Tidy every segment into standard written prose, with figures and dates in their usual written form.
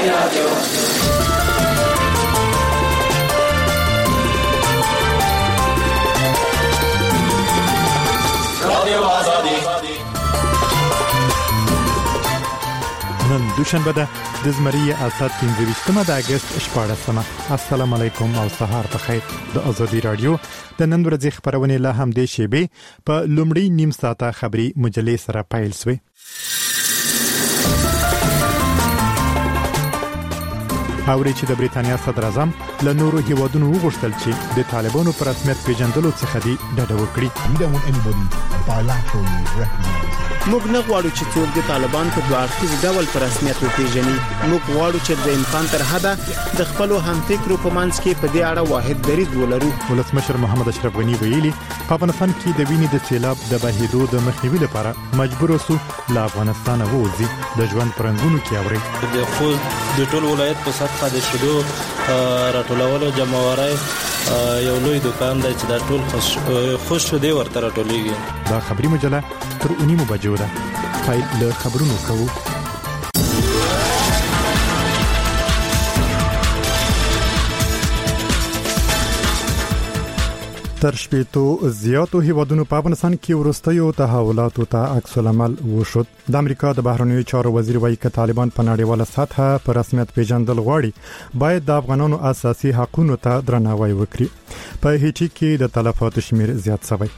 رادیو نن دوشنبه ده د زمری اسات 15 د اگست 14. السلام علیکم او سهار په خیر. د ازادي رادیو د نن ورځې خبرونه له هم د شیبه په لومړی نیم ساعته خبري مجلې سره پایل شوې. اوري چې د بریتانیا صدر اعظم له نورو هیوادونو وغوښتل چې د طالبانو پر رسمیت پیژندلو څخه دی ډډه وکړي. موږ نه غواړو چې څوک د طالبان په دوه اړخیز ډول پر رسمیت وپیژني. موږ غواړو چې د امکان تر حده د خپل همفکرو په منځ کې په دې اړه واحد دریځ ولرو. ولسمشر محمد اشرف غنی ویلي په افغانستان کې د وینې د سیلاب د بهیدو د مخنیوي لپاره مجبور اوسو له افغانستان ووځي. د ژوند پرنګونو کې اوري د خوست د ټول ولایت په سطح د شیدو راټولولو جمعواري یو لوی دکان دی چې دا ټول خوش دی ورته راټولېږي. دا خبري مجله تر 9 بجو ده. فایل له خبرونو کوو. تر شپېتو زیاتو هیوادونو په افغانستان کې ورستیو تحولاتو ته عکس العمل وشود. د امریکا د بهرنیو چارو وزیر وایي چې طالبان په نړیواله سطح پر رسمیت پیژندل غواړي باید د افغانانو اساسي حقوقو ته درناوی وکړي. په هیټي کې د تلفاتو شمیر زیات شوی.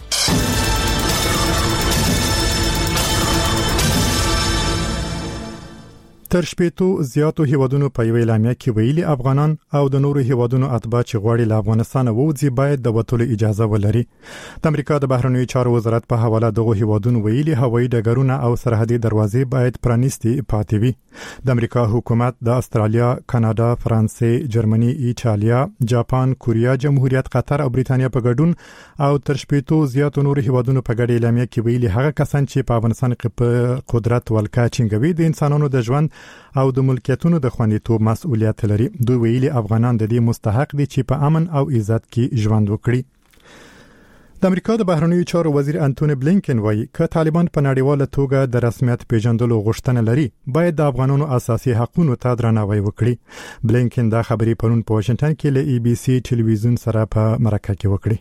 تر شپېتو زیاتو هیوادونو په یوه اعلامیه کې ویلي افغانان او د نورو هیوادونو اتباع چې غواړي له افغانستان ووځي باید د وټولو اجازه ولري. د امریکا د بهرنیو چارو وزارت په حواله دغه هیوادونو ویلي هوایي ډګرونه او سرحدي دروازې باید پرانیستي پاتې وي. د امریکا حکومت د استرالیا، کاناډا، فرانسې، جرمني، ایټالیا، جاپان، کوریا جمهوریت، قطر او بریتانیا په ګډون او تر شپېتو زیاتو نورو هیوادونو په ګډه اعلامیه کې ویلي هغه کسان چې په افغانستان کې په قدرت ولکه چنګوي د انسانانو د ژوند او د ملکیتونو د خوندیتوب مسؤلیت لري. دوی ویلي افغانان د دې مستحق دي چې په امن او عزت کې ژوند وکړي. د امریکا د بهرنیو چارو وزیر انټونی بلینکن وایي چې طالبان په نړیواله توګه د رسمیت پیژندلو غوښتنه لري باید د افغانانو اساسي حقوقو ته درناوی وکړي. بلینکن دا خبرې پرون په واشنگټن کې له ای بي سي ټلویزیون سره په مرکه کې وکړي.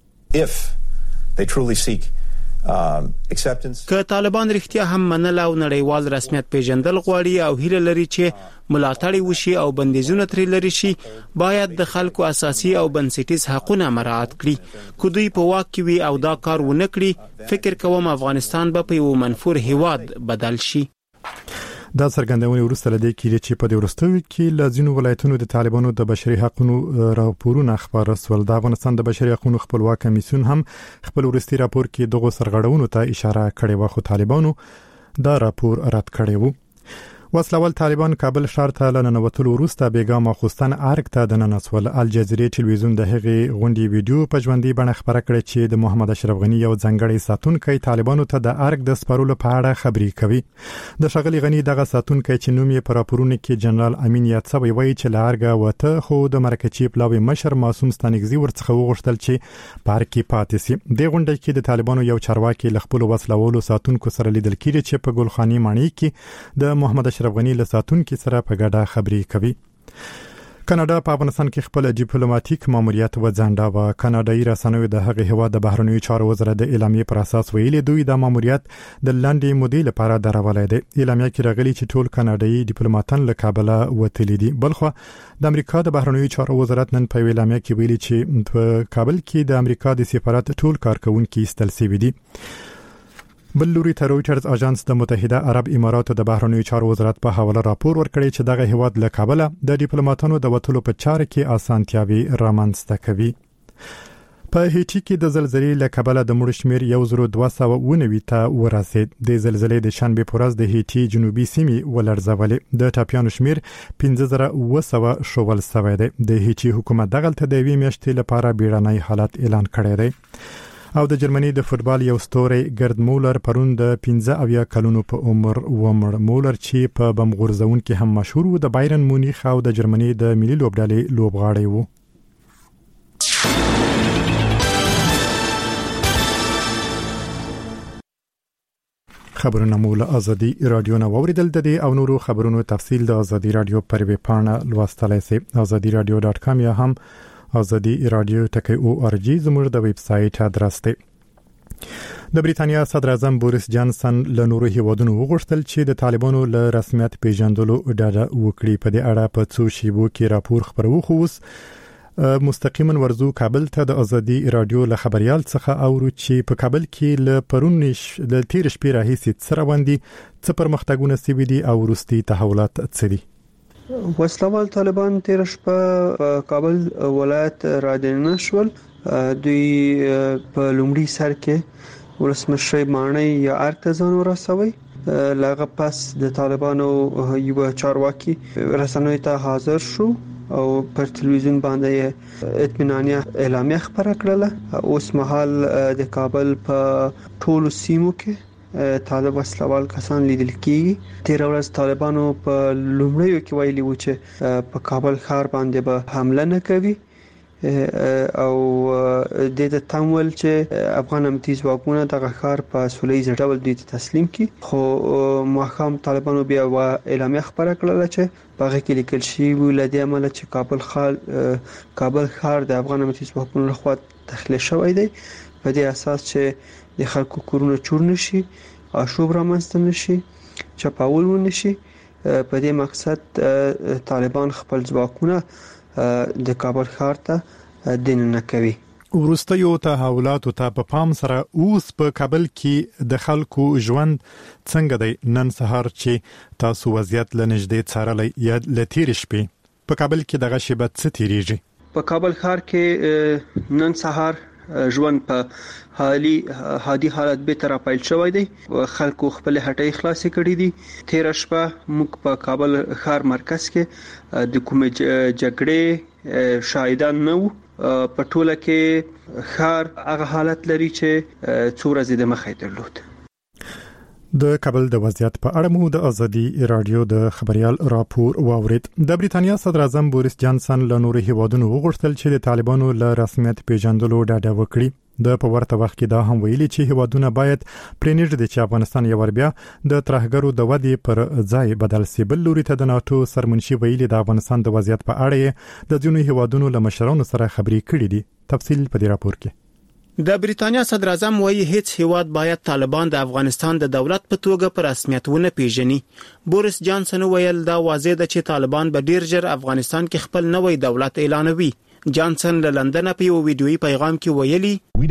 که طالبان رښتیا هم منل او نړیوال رسمیت پیژندل غواړي او هیله لري چې ملاتړ وشي او بندیزونه ترې لري شي باید د خلکو اساسي او بنسټیز حقوقونه مراعات کړي. که دوی په واک کې وي او دا کار ونه کړي فکر کوم افغانستان به په یو منفور هیواد بدل شي. دا څرګندونه ورسته لدی کې چې په دې ورستوي کې لازینو ولایتونو د طالبانو د بشري حقوقو راپورونه خبر رسول. د افغانستان د بشري حقوقو خپلواک کمیسیون هم خپل ورستي راپور کې دغه سرغړونو ته اشاره کړې و خو طالبانو دا راپور رد کړی و. وسلوال طالبان کابل ښار ته لننوتلو وروسته بیګا ماخوستن ارګ ته د ننسول. الجزیره ټلویزیون د هغې غونډې ویډیو په ژوندۍ بڼه خبره کړې چې د محمد اشرف غنی یو ځانګړی ساتونکی طالبانو ته د ارګ د سپارولو په اړه خبرې کوي. د ښاغلي غنی دغه ساتونکی چې نوم یې په راپورونو کې جنرال امین یادسوی وایي چې له ارګه وته خو د مرکچی پلاوي مشر معصوم ستانګزي ورڅخه وغوښتل چې پارک کې پاتې شي. د غونډې کې د طالبانو یو چارواکي له خپل وسلوالو ساتونکو سره لیدل کېږي چې په ګلخاني ماڼۍ کې د محمد اشرف غنی له ساتونکو سره په ګډه خبرې کوي. کاناډا په افغانستان کې خپل ډیپلوماټیک ماموریت وځنډا و. کاناډایي رسنیو د هغه هوا د بهرنیو چارو وزارت د اعلامیې پر اساس ویلي دوی د ماموریت د لنډې مودې لپاره درولای دي. اعلامیه کې راغلي چې ټول کاناډایي ډیپلوماټان له کابل وتلي دي. بلخو د امریکا د بهرنیو چارو وزارت نن په اعلامیه کې ویلي چې په کابل کې د امریکا د سفارت ټول کارکونکو استل شوي دي. بل لوري ته رويټرز اژانس د متحده عرب اماراتو د بهرنیو چارو وزارت په حواله راپور ورکړی چې دغه هیواد له کابل د ډیپلوماټانو د وټولو په چارو کې اسانتیاوي رامنځته کوي. په هیټي کې د زلزلې له کبله د مړو شمیر 1290 ته ورسید. د زلزلې د شنبه په ورځ د هیټي جنوبي سیمې ولړزولې. د ټاپیانو شمیر 15200 شوول شوی دی. د هیټي حکومت دغه ته د وی میاشتې لپاره بیړنی حالت اعلان کړی دی. او د جرمني د فوتبال یو ستوري ګرد مولر پرون د 15 کلونو په عمر ومړ. مولر چې په بم غورځون کې هم مشهور و د بایرن مونیخ او د جرمني د ملي لوبډلې لوبغاړی و. خبرونه مول ازادي رادیو نو اوریدل د دې او نورو خبرونو تفصیل د ازادي رادیو پر ویب پاڼه لوستلای شئ azadiradio.com یا هم azadiradio.org زموږ د ویب سټ ادرس دی. د بریټانیا صدر اعظم بوریس جانسن له نورو هیوادونو وغوښتل چې د طالبانو له رسمیت پیژندلو ډاډه وکړي. په دې اړه په څو شیبو کې راپور خبرو خو مستقیما ورزو کابل ته د ازادي رادیو له خبريال څخه اورو چې په کابل کې له پرونیش د تیر شپې راهیسې سره باندې څه پرمختګونه سوي دي او وروستي تحولات څه دي. وسلوال طالبان تیر شپه کابل ولایت رادنه شول. دوی په لومړي سر کې ولسمشر مانای یا ارتزان ورسوي. لغه پس د طالبانو یو چارواکي رسنوي ته حاضر شو او پر تلویزیون باندې اطمینانیه اعلامیه خبره کړله. اوس مهال د کابل په ټولو سیمو کې طالب وسلوال کسان لیدل کیږي. تیر ورځ طالبانو په لومړیو کې ویلي و چې په کابل ښار باندې به حمله نه کوي او د تمویل چې افغان امنیتي ځواکونه د ښار په سولېز ډول دوی تسلیم کړي. خو محکم طالبانو بیا اعلامیه خبره کړله چې هغه کې لیکل شوی و لدی عمل چې کابل ښار د افغان امنیتي ځواکونو لخوا تخلیه شوی دی په دې اساس چې د خلکو کورونه چور نشي، آشوب رامنځته نشي، چپاول ونشي. په دې مقصد طالبان خپل ځواکونه د کابل ښار ته دننه کوي. ورستیو تحولات ته په پام سره اوس په کابل کې د خلکو ژوند څنګه دی؟ نن سهار چې تاسو وضعیت لنږدې څارلی یا لتیر شپې په کابل کې دغه شیبت څه تیریږي؟ په کابل ښار کې نن سهار ژوند په هادي حالت به تر پایل شوی دی. خلکو خپل هټۍ خلاصې کړې دي. تیر شپه موږ په کابل ښار مرکز کې د کومې جګړې شاهدان نه وو. په ټوله کې ښار هغه حالت لري چې څو ورځې د مخې درلود. د کابل د وضعیت په اړه مو د ازادي رادیو د خبريال راپور واورید. د بریټانیا صدر اعظم بوریس جانسن له نورو هیوادونو وغوښتل چې د طالبانو له رسمیت پیژندلو ډاډه وکړي. د په ورته وخت کې دا هم ویلي چې هیوادونه باید پرېنږدي چې افغانستان یو بیا د ترهګرو د ودې پر ځای بدل سي. بل لوري ته د ناتو سرمنشي ویلي د افغانستان د وضعیت په اړه د ځینو هیوادونو له مشرانو سره خبرې کړې دي. تفصیل په دې راپور کې. د بریټانیا صدر اعظم وایي هیڅ هیواد باید طالبان د افغانستان د دولت په توګه پر رسمیت ونه پیژني. بوریس جانسن ویل دا واضح ده چې طالبان به ډیر ژر افغانستان کې خپل نوې دولت اعلانوي. جانسن له لندن په یو ویډیويي پیغام کې ویلي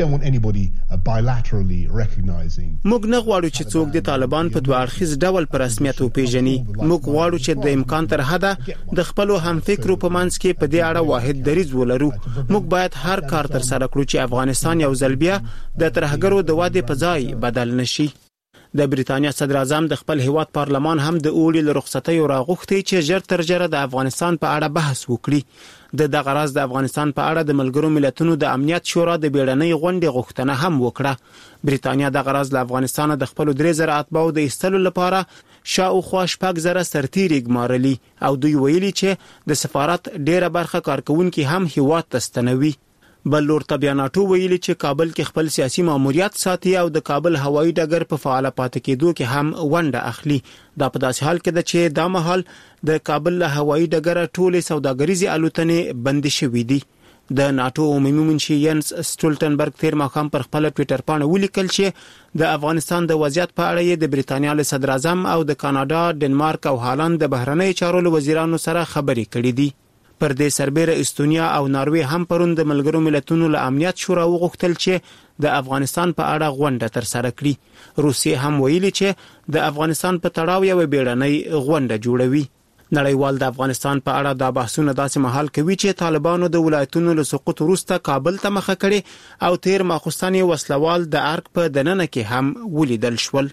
موږ نه غواړو چې څوک د طالبان په دوه اړخیز ډول پر رسمیت وپیژني. موږ غواړو چې د امکان تر حده د خپل همفکرو په منځ کې په دې اړه واحد دریځ ولرو. موږ باید هر کار تر سره کړو چې افغانستان یو ځل بیا د ترهګرو د ودې په ځای بدل نشي. د بریټانیا صدر اعظم د خپل هیواد پارلمان هم د اوړي له رخصتۍ راغوښتي چې ژر تر ژره د افغانستان په اړه بحث وکړي. دغه راز د افغانستان په اړه د ملګرو ملتونو د امنیت شورا د بیړنۍ غونډې غوښتنه هم وکړه. بریټانیا دغه راز له افغانستان د خپل 3000 اتباعو د ایستلو لپاره شاوخوا 6000 سرتیري ګمارلي او دوی ویلي چې د سفارت ډیره برخه کارکونکي هم هیواد ته ستنوي. بل لور ته بیا ناتو ویلي چې کابل کې خپل سیاسي ماموریت ساتي او د کابل هوایي ډګر په فعال پاتې کېدو کې هم ونډه اخلي. دا په داسې حال کې ده چې دا مهال د کابل له هوایي ډګر ټولې سوداګریزي الوتنې بند شوې دي. د ناتو عمومي منشي ینس سټولټنبرګ تیر ماښام پر خپل ټوئیټر باندې ولیکل چې د افغانستان د وضعیت په اړه د بریټانیا له صدر اعظم او د کاناډا، ډنمارک او هالند د بهرنۍ چارو وزیرانو سره خبرې کړې دي. پر دې سربېره استونیا او ناروې هم پرون د ملګرو ملتونو له امنیت شورا وغوښتل چې د افغانستان په اړه غونډه تر سره کړي. روسیې هم ویلي چې د افغانستان په تړاو یو بیړنۍ غونډه جوړوي. نړیوال د افغانستان په اړه دا بحثونه داسې مهال کوي چې طالبانو د ولایتونو له سقوط وروسته کابل ته مخه کړي او تیر ماخوستان وسلوال د ارګ په دننه کې هم ولیدل شول.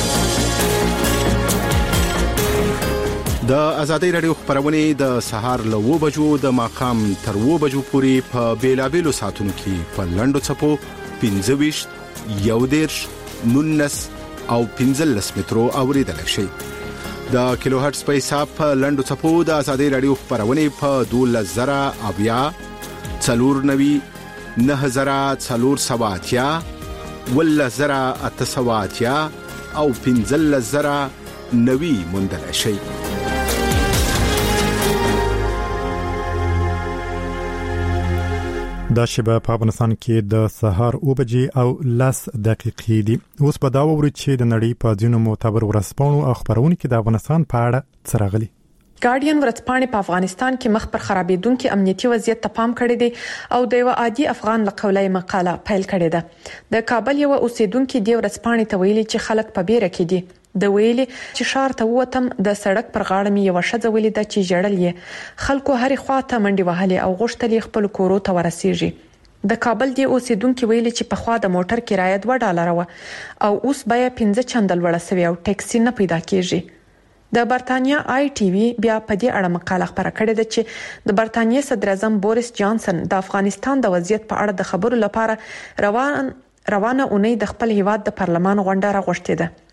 د ازادي رادیو خبرونه د سهار له 2 بجو د ماقام تر 2 بجو پورې په بیلابېلو ساعتونو کې په لندو چپو 25 19 او 15 مترو اوریدل شي. د کیلو هرتز په حساب په لندو چپو د ازادي رادیو خبرونه په 12000 اویا 490 9000 470 ولزرا 870 او 15,000 نوي موندل شي. دا شبه په افغانستان کې د سهار 9 او 10 دقیقې دي. اوس په دا ووري چې د نړۍ په ځینو معتبر ورځپاڼو او خبرونو کې د افغانستان په اړه څرغلي. ګارډین ورځپاڼه په افغانستان کې مخ پر خرابېدونکو امنیتي وضعیت ته پام کړی دی او د یو عادي افغان لقولای مقاله پیل کړې ده. د کابل یو اوسیدونکو دی ورځپاڼه ته ویلي چې خلک په بیره کې دي. د ویلي چې شهر ته وتم د سړک پر غاړه مې یو شذ ولیده چې جړل یې خلکو هرې خواته منډي وهلې او غوښتل خپل کورو ته ورسیږي. د کابل دی اوسیدونکو ویلي چې په خوا د موټر کرایه $2 و او اوس بیا 15 چندل وړه سوي او ټیکسي نه پیدا کیږي. د برتانیا آی ټي وی بیا په دې اړه مقاله خبره کړې ده چې د برتانیې صدر اعظم بوریس جانسن د افغانستان د وضعیت په اړه د خبرو لپاره روانه اونۍ د خپل هیواد د پارلمان غونډه راغوښتې ده.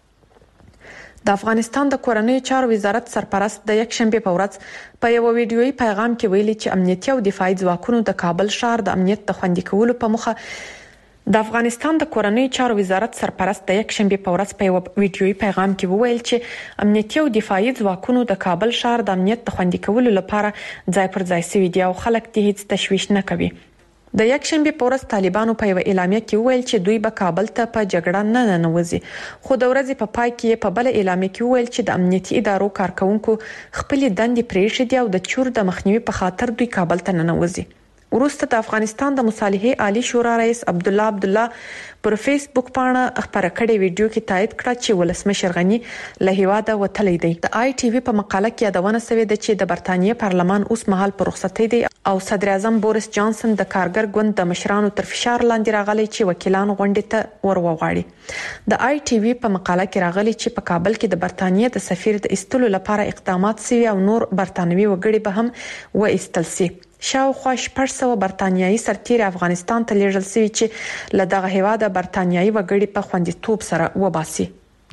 د افغانستان د کورنیو چارو وزارت سرپرست د یک شنبه په ورځ په یو ویډیويي پیغام کې ویلي چې امنیتي او دفاعي ځواکونو د کابل ښار د امنیت د خوندي کولو په موخه د افغانستان د کورنیو چارو وزارت سرپرست د یک شنبه په ورځ په یو ویډیويي پیغام کې وویل چې امنیتي او دفاعي ځواکونو د کابل ښار د امنیت د خوندي کولو لپاره ځای پر ځای سوي دي او خلک د هیڅ تشویش نه کوي. د یک شنبه په ورځ طالبانو په یو اعلامیه کې وویل چې دوی به کابل ته په جګړه نه ننوځي، خو د ورځې په پای کې په بل اعلامیه کې وویل چې د امنیتي ادارو کارکونکو خپل دندې پرېښې دي او د چور د مخنیوي په خاطر دوی کابل ته ننوځي. وروسته د افغانستان د مصالحې عالی شورا رئیس عبدالله پر فیسبوک باندې خبره کړې ویډیو کې تایید کړ چې ولسمشر غنی له هیواده وتلی دی. د آی ټي وی په مقاله کې یادونه شوې ده چې د برتانیې پارلمان اوس مهال پر رخصتۍ دی او صدر اعظم بوریس جانسن د کارګر ګوند د مشرانو تر فشار لاندې راغلی چې وکیلان غونډې ته ورغواړي. د آی ټي وی په مقاله کې راغلی چې په کابل کې د برتانیې د سفیر د ایستلو لپاره اقدامات شوي او نور برتانوي وګړي به هم وایستل شي. شاوخوا 600 برتانیایي سرتیري افغانستان ته لیږل شوي چې له دغه هیواده برتانیایي وګړي په خوندیتوب سره وباسي.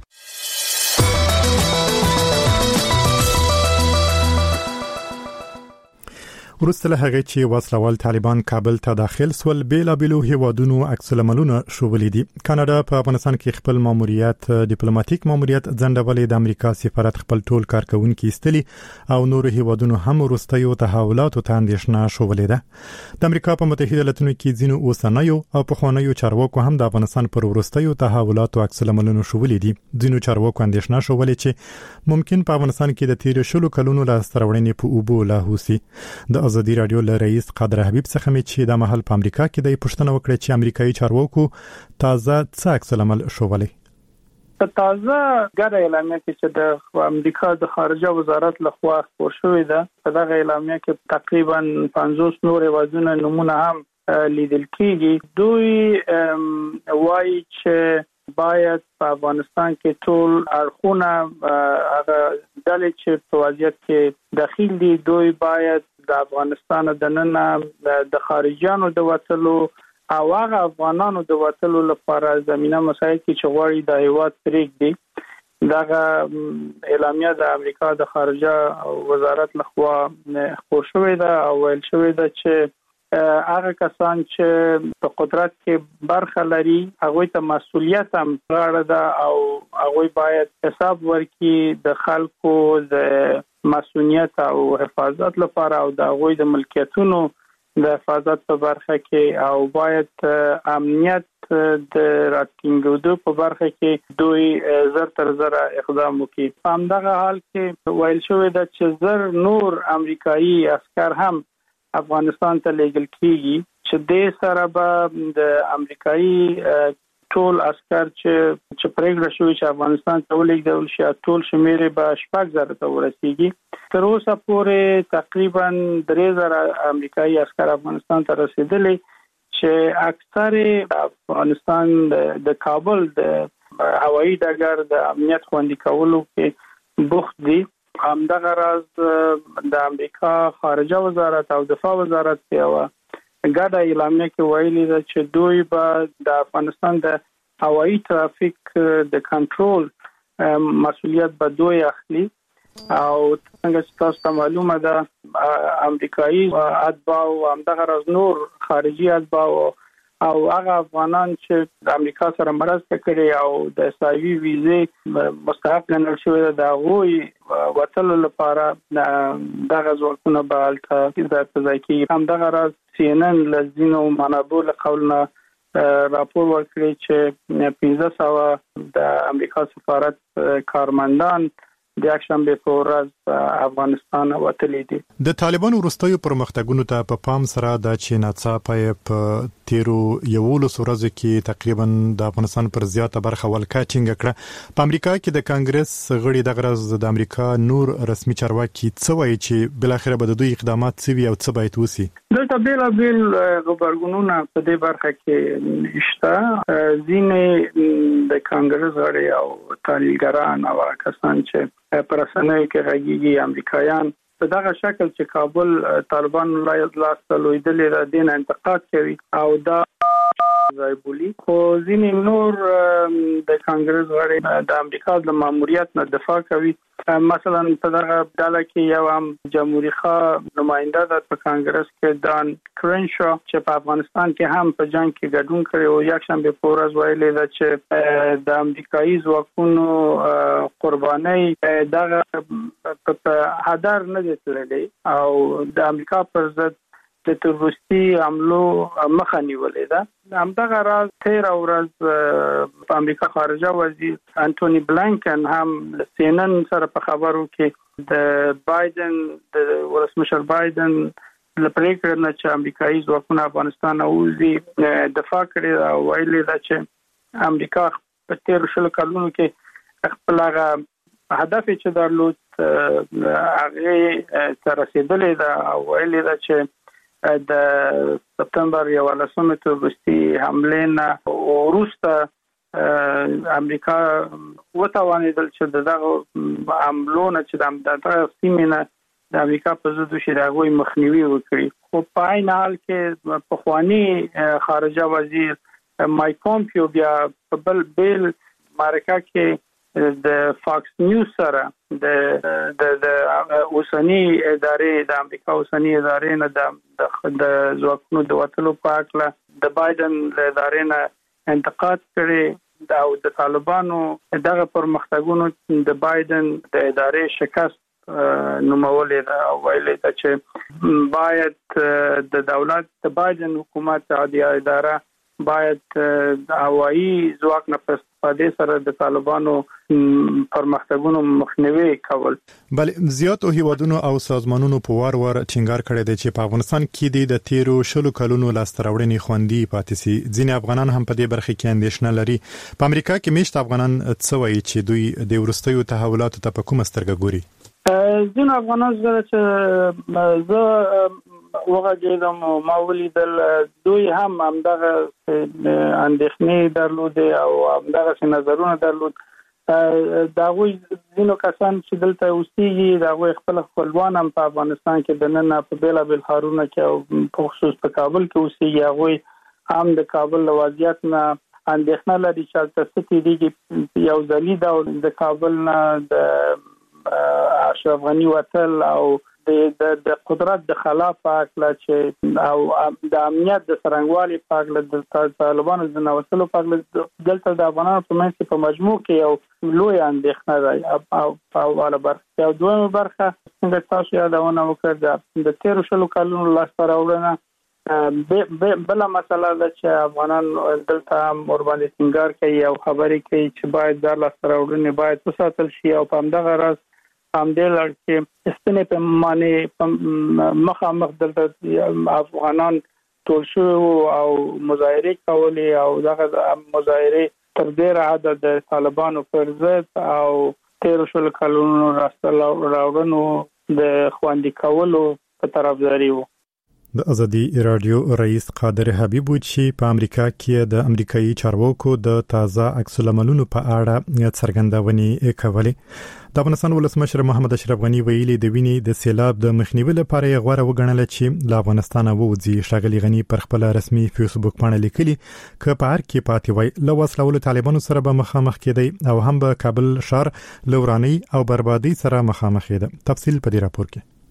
وروسته له هغه چې وسلوال طالبان کابل ته داخل سول بیلابلو هیوادونو عکس العملونه شوولې دي. کاناډا په افغانستان کې خپل ماموریت ډیپلوماټیک ماموریت ځنډولې، د امریکا سفارت خپل ټول کارکونکو ایستلي او نور هیوادونو هم وروستیو تحولاتو ته اندېښنه شوولې ده. د امریکا په متحده ایالاتونو کې ځینو اوسنیو او پخوانیو چارواکو هم د افغانستان پر وروستیو تحولاتو عکس العملونه شوولې دي. ځینو چارواکو اندېښنه شوولې چې ممکن په افغانستان کې د تیر شلو کلونو لا سترورنې په اوبو لاهوسي. د ازادي رادیو له رئیس قادر حبیب څخه مې چې د محل په امریکا کې د پښتنه وکړه چې امریکایي چارواکو تازه څه عکس العمل شوولې. په تازه ګډه اعلامیه کې چې د امریکا د خارجه وزارت لخوا خپور شوې ده، په دغه اعلامیه کې تقریبا 50 نور هیوادونو نمونه هم لیدل کېږي. دوی وایي چې باید په افغانستان کې ټول اړخونه هغه ډلې چې په وضعیت کې داخل دي دوی باید د افغانستان د نن د خارجيانو د وټلو او هغه افغانانو د وټلو لپاره زمينه مسایل کې چې غواړي د هیواد پرېږدي. دغه اعلامیه د امریکا د خارجه وزارت لخوا خپور شوې ده او ویل شوې ده چې هغه کسان چې په قدرت کې برخه لري هغه ته مسؤلیت هم غاړه ده او هغه باید حساب ورکړي د خلکو د مسؤلیت او حفاظت لپاره او د هغه د ملکیتونو د حفاظت په برخه کې او باید امنیت د راتلونکو په برخه کې دوی زر تر زر اقدام وکړي. په همدغه حال کې ویل شوې ده چې زر نور امریکایي عسكر هم افغانستان ته لیږل کیږي چې د سره به د امریکایي ټول عسكر چې پرېږده شوی چې افغانستان ته ولېږدول شي ټول شمیر به 6,000 ته ورسیږي. تر اوسه پورې تقریبا 3,000 امریکایي عسكر افغانستان ته رسیدلي چې اکثر افغانستان د کابل د هوایي ډګر د امنیت خوندي کولو کې بوخت دي. همدغه راز د امریکا خارجه وزارت او دفاع وزارت یو ګډه اعلامیه کې ویلي ده چې دوی به د افغانستان د هوایي ترافیک د کنټرول مسؤلیت به دوی اخلي او څنګه چې تاسو ته معلومه ده امریکایي اتباع او همدغه راز نور خارجي اتباع او هغه افغانان چې د امریکا سره مرسته کړې او د سایوي ویزې مستحق ګڼل شوی د غوي وټل لپاره دغه ځواکونه به الته د ځایکی هم دغه راز CNN لزینو منابع له قولنا راپور ورکړي چې 1500 د امریکا سفارت کارمندان د اکشنبه په ورځ افغانستان وتلي دي. د طالبانو وروستیو پرمختګونو ته په پام سره د چیناڅاپه په تیرو یولو ورځو کې تقریبا د افغانستان پر زیاته برخه ولکه ټینګ کړه. په امریکا کې د کانګرس غړي د غرض د امریکا نور رسمي چارواکي څه وایي چې بل اخر به د دوی اقدامات څه وي او څه باید وسی. دلته بیل خبرګونونه په دې برخه کې شته. ځینې د کانګرس غړي او تحلیلګران او کسان چې پرسنوي کې راګيږي امریکایان په دغه شکل چې کابل طالبان لاس لویدلې د دین انتقاد کوي او دا زایبولي خو ځینې نور د کانګرس غړي د امریکا د ماموریت نه دفاع کوي. مثلا په دغه ډله کې یو هم جمهوریت خوا نماینده د کانګرس کې دان کرنشو چې په افغانستان کې هم په جنگ کې ګډون کړی او یک شنبه په ورځ ویلي دا چې د امریکایي ځواکونو قرباني دغه په هدر نه دي تللي او د امریکا پر ضد د تروریستي حملو مخه نیولې ده. همدغه راز 13 ورځ په امریکا خارجه وزیر انټونی بلینکن هم CNN سره په خبرو کې د بایدن د ولسمشر بایدن لپاره کړنه چې امریکایي ځواکونه افغانستان اوځي دفاع کړي او ویلي دا چې امریکا په 13 کلونو کې خپل هدف چې درلود هغه تر رسیدلې ده او ویلي دا چې د سپتمبر 11 تروریستي حمله نه وروسته امریکا وتوانیدل چې دغه حملونه چې دغه سیمه د امریکا په ضد شي دغه مخنیوي وکړي. خو په عین حال کې په خواني خارجه وزیر مایک پومپیو بیا په بل معرکه کې د فاکس نیوز سره د اوسنی ادارې د امریکا اوسنی ادارې نه د ځواکونو د وټلو په اړه د بایدن ادارې نه انتقاد کړي او د طالبانو دغه پرمختګونو د بایدن د ادارې شکست نومولې او ویلي چې باید د دولت د بایدن حکومت عادي اداره باید هوایی ځواک نه په استفاده سره د طالبانو پرمختګونو مخنیوي کول. بل زیاتو هیوادونو او سازمانونو په وار ټینګار کړی دی چې په افغانستان کې د تیرو 10 کلونو لاستراوړنې خوندي پاتې سي. ځینې افغانان هم په دې برخه کې اندېښنه لري. په امریکا کې میشت افغانان څه وایي چې دوی د ورستیو تحولاتو ته په کومه سترګه ګوري؟ ځینې افغانان زه وغږیدم او ما ولیدل دوی هم همدغه اندېښنې درلودې او همدغه نظرونه درلود. داغوی ځینو کسان چې دلته اوسېږي داغوی خپل خپلوان هم په افغانستان کې د نن په بیلابل ښارونو کې او په خصوص په کابل کې اوسېږي هغوی هم د کابل له وضعیت نه اندېښنه لري چې هلته څه تېرېږي. یو ځلي دا د کابل نه د اشرف غني وتل او د قدرت د خلاف پاکله چې او د امنیت د سرنګوالي پاکله د طالبانو د نوښتلو پاکله دلته د افغانانو په منځ کې په مجموع کې یو لوی اندېښنه ده او والا برخه او دویمه برخه څنګه تاسو یادونه وکړه د 13 کلونو لاسته راوړنه بل مسله ده چې افغانان دلته ور باندې ټینګار کوي او خبرې کوي چې باید د لاسته راوړنې باید وساتل شي او په همدغه راز همدې لړ کې ستنې په معنی مخامخ دلته افغانان ټول شو او مظاهره کولې او دغه مظاهره تر ډیره حد د طالبانو پر ضد او 13 کلونو راوړنو د خواندي کولو په طرفداري وو. د ازادي رادیو رئیس قادر حبیب چې په امریکا کې د امریکایي چارواکو د تازه عکس العملونو په اړه څرګندونې کولې. د افغانستان ولسمشر محمد اشرف غني ویلي د وینې د سیلاب د مخنیوي لپاره یې غوړه وګڼل چې له افغانستان ووځي. ښاغلي غني پر خپل رسمي فیسبوک باندې لیکلي ک په هر کې پاتې وای له وسلو طالبانو سره به مخامخ کېدی او هم به کابل شهر لورانی او بربادي سره مخامخ کېده. تفصیل په دې راپور کې.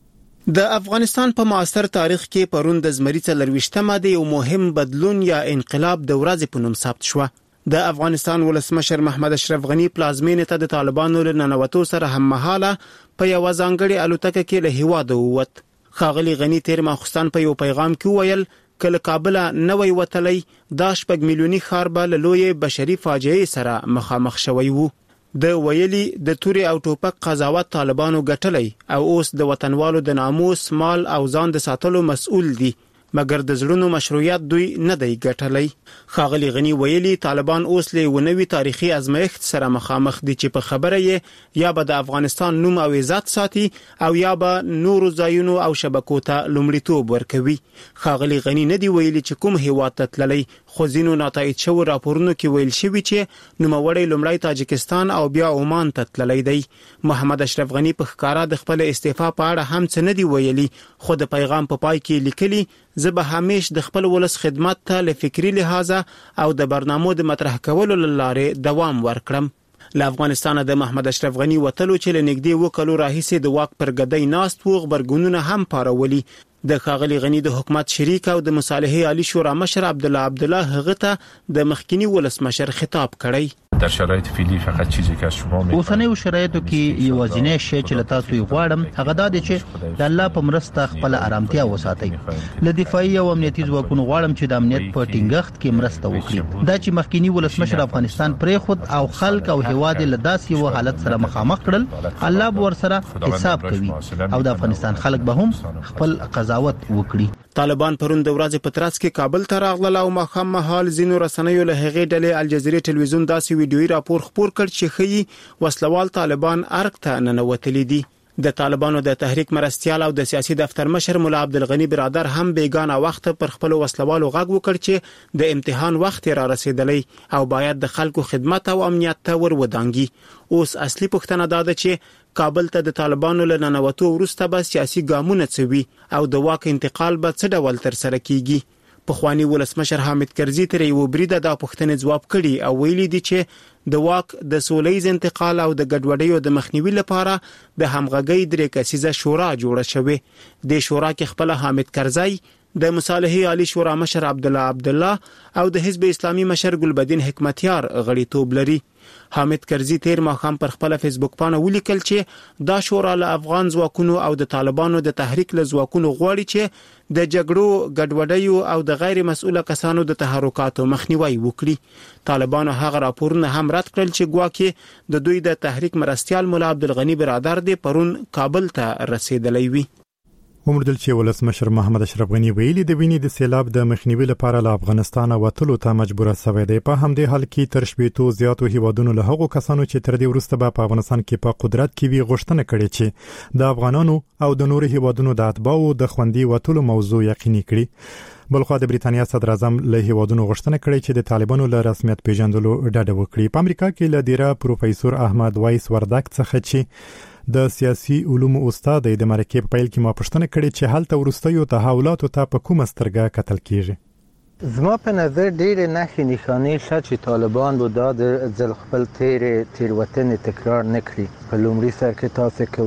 د افغانستان په معاصر تاریخ کې پرون د زمري 24مه د یو مهم بدلون یا انقلاب د ورځې په نوم ثبت شو. د افغانستان ولسمشر محمد اشرف غنی پلازمینې ته د طالبانو له ننوتو سره هم مهاله په یو ځانګړي الوتکه کې له هیواده ووت. ښاغلي غنی تیر ماخستان په یو پیغام کې ویل کله کابل نوې وتلی د 8 میلیوني ښار به له لوی بشري فاجعه سره مخامخ شوی وو. د ویلي د توري او ټوپک قضاوت طالبانو ګټلې او اوس د وطنوالو د ناموس مال او ځان د ساتلو مسؤل دي مګر د زړونو مشروعیت دوی نه دی ګټلې. ښاغلي غنی ویلي طالبان اوس له ونوي تاریخي ازمایښت سره مخامخ دي چې په خبره یې یا به د افغانستان نوم او عزت ساتي او یا به نورو ځایونو او شبکو ته لومړیتوب ورکوي. ښاغلي غنی نه دی ویلي چې کوم هیواد ته تللی، خو ځینو ناتایید شوو راپورونو کې ویل شوي چې نوموړی لومړی تاجکستان او بیا عمان ته تللی دی. محمد اشرف غنی په ښکارا د خپل استعفا په اړه هم څه نه دی ویلي، خو د پیغام په پای کې لیکلي زه به همیش د خپل ولس خدمت ته له فکری لحاظه او د برنامو د مطرح کولو لاره دوام ورکړم. له افغانستان د محمد اشرف غنی وتلو چې له نږدې 2 کلو راهیسې د واک پر ګدۍ ناست وو خبرګونونه هم پارولي. د ښاغلي غنی د حکومت شریک او د مصالحې عالی شورا مشر عبدالله هغه ته د مخکینی ولسمشر خطاب کړی. در شرایط فعلی فقط چیزی که از شما می‌خوایم اوسنیو شرایطو کې یوازینی شی چې له تاسو یې غواړم هغه دا دی چې د الله په مرسته خپل آرامتیا وساتئ. له دفاعي او امنیتي ځواکونو غواړم چې د امنیت په ټینګښت کې مرسته وکړي. دا چې مخکینی ولسمشر افغانستان پرېښود او خلک او هیواد له داسې یو حالت سره مخامخ کړل، الله به ورسره حساب کوي او د افغانستان خلک به هم خپل قضاوت وکړي. طالبان پرون د ورځې په ترڅ کې کابل ته راغلل او ماښام مهال ځینو رسنیو له هغې ډلې الجزیرې ټلویزیون داسې ویډیويي راپور خپور کړ چې ښیي وسلوال طالبان ارګ ته ننوتلي دي. د طالبانو د تحریک مرستیال او د سیاسي دفتر مشر مولا عبدالغنی برادر هم بیگانه وخت پر خپل وسلوالو غږ وکړ چې د امتحان وخت را رسیدلی او باید د خلکو خدمت او امنیت ته ور ودانګي. اوس اصلي پوښتنه دا ده چې کابل ته د طالبانو له ننوتو وروسته به سیاسي ګامونه څه وي او د واک انتقال به څه ډول ترسره کیږي. پخوانی ولسمشر حامد کرزي تر یو بریده دا پوښتنې ځواب کړي او ویلي دي چې د واک د سولهییز انتقال او د ګډوډیو د مخنیوي لپاره د همغږۍ 3 کسیزه شورا جوړه شوې. د شورا کې خپل حامد کرزي، د مصالحې عالی شورا مشر عبدالله او د حزب اسلامي مشر ګلبدین حکمتیار غړیتوب لري. حامد کرزي تیر ماښام پر خپل فیسبوک باندې ولیکل چې دا شورا له افغان ځواکونو او د طالبانو د تحریک له ځواکونو غواړي چې د جګړو، ګډوډیو او د غیر مسؤله کسانو د تحرکاتو مخنیوي وکړي. طالبانو هغه راپورونه هم رد کړل چې ګواکې د دوی د تحریک مرستیال مولا عبدالغنی برادر دی پرون کابل ته رسیدلی وي. ومردل چې ولسمشر محمد اشرف غنی ویلي د وینې د سیلاب د مخنیوي لپاره له افغانستان وتلو ته مجبور شوی دی. په همدې حال کې تر شپېتو زیاتو هیوادونو له هغو کسانو چې تر دې وروسته په افغانستان کې په قدرت کې وي غوښتنه کړې چې د افغانانو او د نورو هیوادونو د اتباعو د خوندي وتلو موضوع یقیني کړي. بلخو د بریتانیا صدر اعظم له هیوادونو غوښتنه کړې چې د طالبانو له رسمیت پیژندلو ډډه وکړي. په امریکا کې له ډیره پروفیسور احمد وایس وردک څخه چې د سیاسي علومو استاد د مرکه په پیل کې ما پوښتنه کړې چې حالت ورستیو تحولاتو ته په کومه سترګه کتل کیږي. زما په نظر ډېر نښې نښانې شته چې طالبان به دا د ځل خپل تیروتنې تکرار نه کړي. په لومړي سر کې تاسو که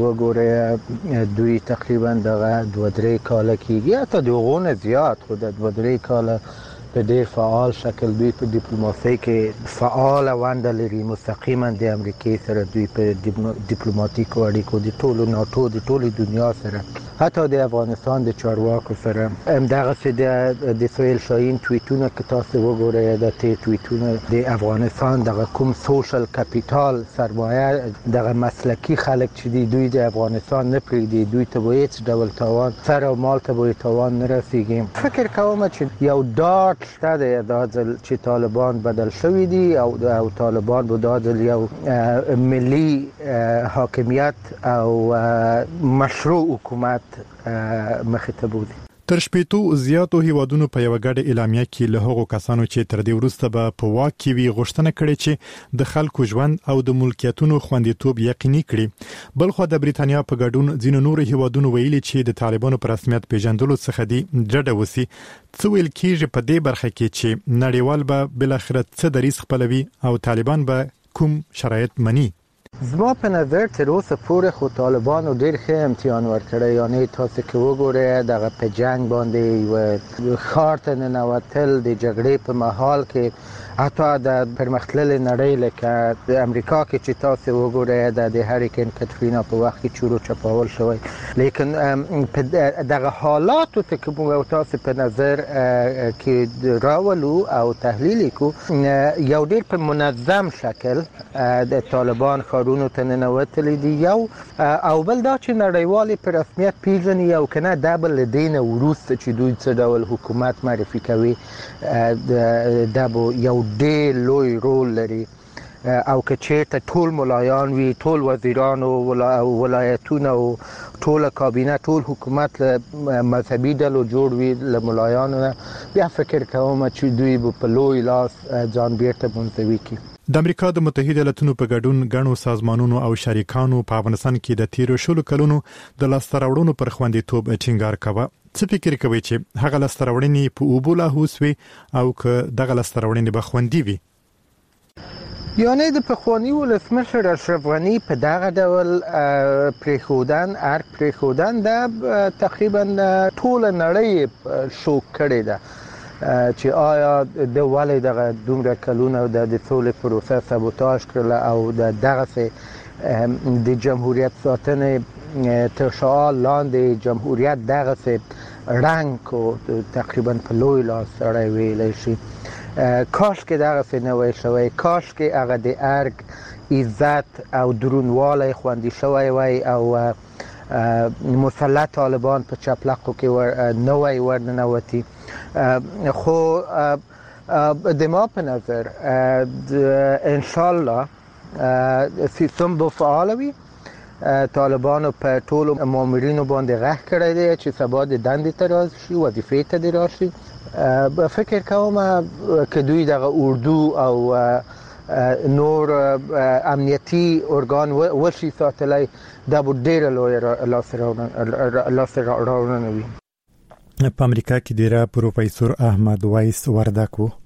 وګورئ دوی تقریبا دغه 2-3 کاله کېږي، حتی د هغو نه زیات، خو د 2-3 کاله په ډېر فعال شکل دوی په ډیپلوماسۍ کې فعاله ونډه لري. مستقیما د امریکې سره دوی په ډیپلوماټیکو اړیکو د ټولو ناټو د ټولې دنیا سره، حتی د افغانستان د چارواکو سره. همدغسې د سهیل شاهین توییتونه که تاسو وګورئ، د توییتونه د افغانستان دغه کوم سوشل کپیټال سرمایه دغه مسلکي خلک چې دوی د افغانستان نه پرېږدي، دوی ته به هېڅ ډول تاوان، سر او مال ته به تاوان نه رسېږي. فکر کوم چې یو ډاډ شته دی دا ځل چې طالبان بدل شوي دي او طالبان به دا ځل یو ملي حاکمیت او مشروع حکومت مخې ته بوځي. تر شپېتو زیاتو هیوادونو په یو غړ اعلامیه کې له هغو کسانو چې تر دې وروسته به په واک کې وي غوښتنه کړې چې د خلکو ژوند او د ملکیتونو خوندیتوب یقیني کړي. بلخو د بریتانیا په ګډون ځینو نورو هیوادونو ویلي چې د طالبانو په رسمیت پیژندلو څخه دی ډډه وسی. څه ویل کېږي په دې برخه کې چې نړیوال به بل اخرت څه دریځ خپلوي او طالبان به کوم شرایط مني؟ زما په نظر تر اوسه پورې خو طالبانو ډېر ښه امتحان ورکړی، یعنی تاسو که وګورئ دغه په جنگ باندې و ښار ته ننوتل د جګړې په مهال کې حتی د پرمختللې نړۍ لکه د امریکا کې چې تاسو وګورئ د هریکین کټرینا په وخت کې چورو چپاول شوی، لیکن دغه حالاتو ته که موږ تاسو په نظر کې راولو او تحلیل وکړو یو ډېر په منظم شکل د طالبان ښارونو ته ننوتلي دي، یو او بل دا چې نړیوالې په رسمیت پیژني او که نه دا به له دې نه وروسته چې دوی څه ډول حکومت معرفي کوي دا به یو ډېر لوی رول لري، او که چیرته ټول ملایان وي، ټول وزیران او ولایتونه او ټول کابینه ټول حکومت له مذهبي ډلو جوړ وي له ملایانو نه، بیا فکر کوم چې دوی به په لوی لاس ځان بیرته منزوي کړي. د امریکا د متحده ایالاتونو په ګډون غنو سازمانونو او شریکانو په افغانستان کې د تیرو شلو کلونو د لاستراوړونو پر خوندیتوب ټینګار کاوه. څه فکر کوي چې هغه لاستراوړنې په اوبو لاهوس وي او که دغه لاستراوړنې به خوندي وي؟ یعنی د پخوانی ولسمشر اشرف غنی په دغه ډول پریښودن دا تقریبا ټول نړۍ شوک کړې ده چې آیا د ولې دغه دومره کلونه د سولې پروسه سابوتاژ کړله او دغسې د جمهوریت ساتنې تر شعار لاندې جمهوریت دغسې رنګ کو تقریبا په لوی لاس سړی ویلی شي. کاش کې دغسې نه وی شوی، کاش کې هغه د ارګ عزت او درونوالی خوندي شوی وی او مسلط طالبان په چپلقو کې نه وی ورننوتي. خو د ما په نظر انشاءالله سیستم به فعال وي. طالبانو په ټولو مامورینو باندې غږ کړی دی چې سبا د دندې ته راشي، وظیفې ته دې راشي. فکر کوم که دوی دغه اردو او نور امنیتي ارګان وشي ساتلی دا به ډېره لویه لاسته راوړنه وي. په امریکا کې ډیره پروفیسور احمد وایس وردک وو.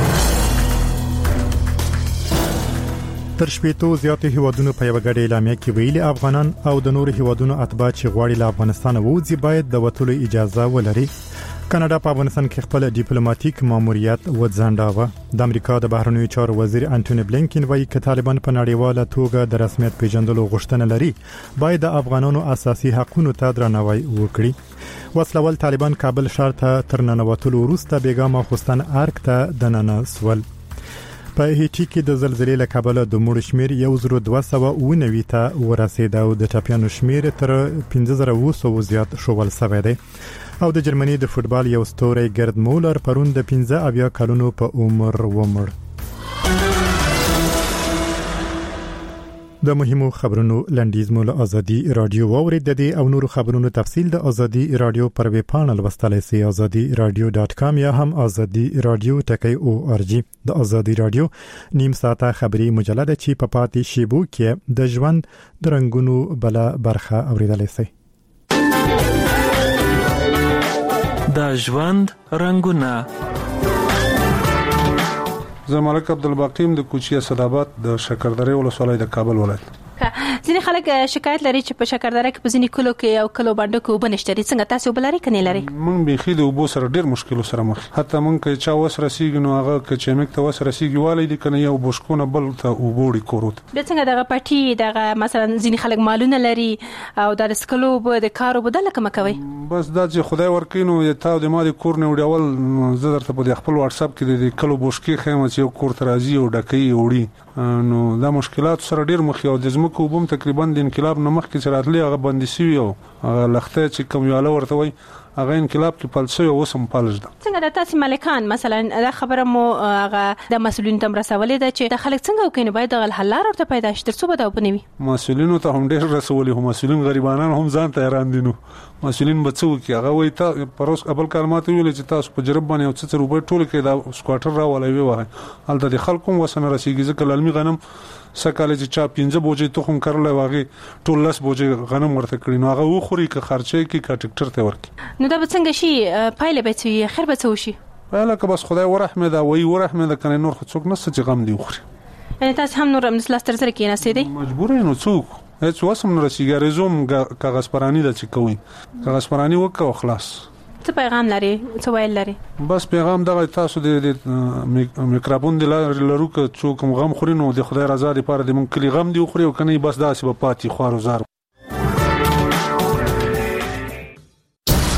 تر شپېتو زیاتې هیوادونو په یوه ګډه اعلامیه کې ویلي افغانان او د نورو هیوادونو اتباع چې غواړي له افغانستانه ووځي باید د وتلو اجازه ولري. کاناډا په افغانستان کې خپل ډیپلوماټیک ماموریت وځنډاوه. د امریکا د بهرنیو چارو وزیر انټونی بلینکن وایي چې طالبان په نړیواله توګه د رسمیت پیژندلو غوښتنه لري، باید د افغانانو اساسي حقوقو ته درناوی وکړي. وسلوال طالبان کابل ښار ته تر ننوتلو وروسته بیګا ماخوستن ارګ ته دننه سول. په هیټي کې د زلزلې له کبله د مړو شمیر 1290 ته ورسېد او د ټپیانو شمیر تر 1500 زیات شوول شوی دی. او د جرمني د فوتبال یو ستوری ګرد مولر پرون د 15 کلونو په عمر ومړ. د مهمو خبرونو لنډیز مو له ازادي رادیو واورید. د دې او نورو خبرونو تفصیل د ازادي رادیو پر ویب پاڼه لوستلای شئ azadiradio.com یا هم azadiradio.org. د ازادي رادیو نیم ساعته خبری مجله چې په پاتې شیبو کې د ژوند د رنگونو بل برخه اوریدلای شئ. د ژوند رنگونه. زه ملک عبدالباقیم د کوچي اسداباد د شکردرې ولسوالۍ د کابل ولایت. ځینې خلک شکایت لري چې په شکردره کې په ځینې کلو کې او کلو باندې کې وبنشتري. څنګه تاسو بلاري کني لري؟ مونږ بيخي د وبو سره ډیر مشکل سره مخ، حتی مونږ کې چا وسره سیګ نو هغه کې چې مکته وسره سیګ والی دي کنه یو بشکونه بل ته وبوړي کوروت. به څنګه دغه پټي دغه مثلا ځینې خلک مالونه لري او د سکلو به د کارو بدل کم کوي. بس دا چې خدای ورکینو تا د ما د کور نه وډول زه درته په خپل واتس اپ کې د کلو بشکی خیمه چې یو کور ترازی او ډکې وړي نو دا مشکلات سره ډیر مخ یو د زمکو وبم تقریبا د انقلاب نه مخ کې راتلی هغه بندي شوی او لخته چې کوم یاله ورته وای هغه انقلاب کې پلسوي او سم پالج ده. څنګه د تاسو ملکان مثلا دا خبره مو هغه د مسولین تم رسولې ده چې د خلک څنګه وکیني باید د حل لار ورته پیدا شي ترڅو به دا وبنوي. مسولینو ته هم ډیر رسولي هم مسولین غریبانان هم ځان ته حیران دي. نو مسولین به څه وکي هغه وای ته پروس خپل کلمات ویل چې تاسو په جرب باندې او څه روپۍ ټول کې دا سکواټر راولای وي وای حالت د خلکو وسنه رسیږي ځکه لالمي غنم سکاله چې چا 15 بوجي تخم کړل واغې ټول 10 بوجي غنم ورته کړی نو هغه وخوري که خرچې کې کا ټیکټر ته ورکی. نو دا به څنګه شي پایله به څه خیر به څه وشي؟ پایله که بس خدای ورحمه دا وای ورحمه دا کنه نور خو څوک نس چې غم دی وخوري. یعنی تاسو هم نور مثلا ستر سره کې نه سي مجبور نو څوک هیڅ وسم نه رسیږي رزوم کاغذ پرانی د چې کوي کاغذ پرانی وکاو خلاص څه پیغام لري څه ویل لري بس پیغام دغه تاسو د میکروفون د لارو که څوک غم خوري نو د خدای رضا لپاره د مونږ کلی غم دی خوري او کني بس داسې په پاتې خوارو زار